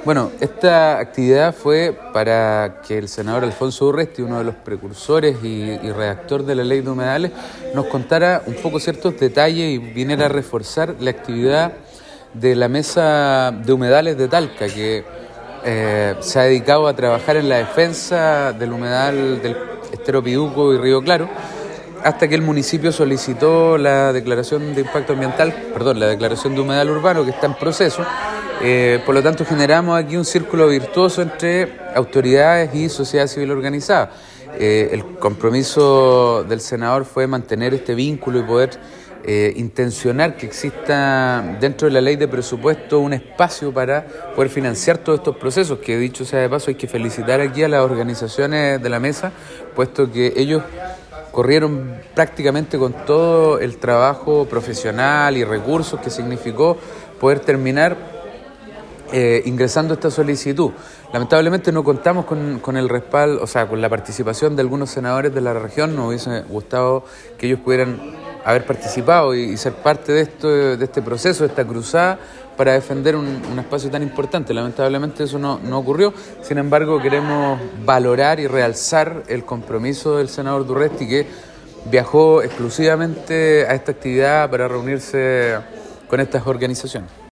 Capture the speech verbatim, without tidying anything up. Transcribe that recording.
Bueno, esta actividad fue para que el senador Alfonso Urresti, uno de los precursores y, y redactor de la ley de humedales, nos contara un poco ciertos detalles y viniera a reforzar la actividad de la mesa de humedales de Talca, que eh, se ha dedicado a trabajar en la defensa del humedal del Estero Piduco y Río Claro, hasta que el municipio solicitó la declaración de impacto ambiental, perdón, la declaración de humedal urbano, que está en proceso. Eh, por lo tanto, generamos aquí un círculo virtuoso entre autoridades y sociedad civil organizada. Eh, el compromiso del senador fue mantener este vínculo y poder eh, intencionar que exista dentro de la ley de presupuesto un espacio para poder financiar todos estos procesos, que dicho sea de paso hay que felicitar aquí a las organizaciones de la mesa, puesto que ellos corrieron prácticamente con todo el trabajo profesional y recursos que significó poder terminar eh, ingresando esta solicitud. Lamentablemente no contamos con, con el respaldo, o sea, con la participación de algunos senadores de la región. Nos hubiese gustado que ellos pudieran haber participado y, y ser parte de, esto, de este proceso, de esta cruzada, para defender un, un espacio tan importante. Lamentablemente eso no, no ocurrió. Sin embargo, queremos valorar y realzar el compromiso del senador Urresti, que viajó exclusivamente a esta actividad para reunirse con estas organizaciones.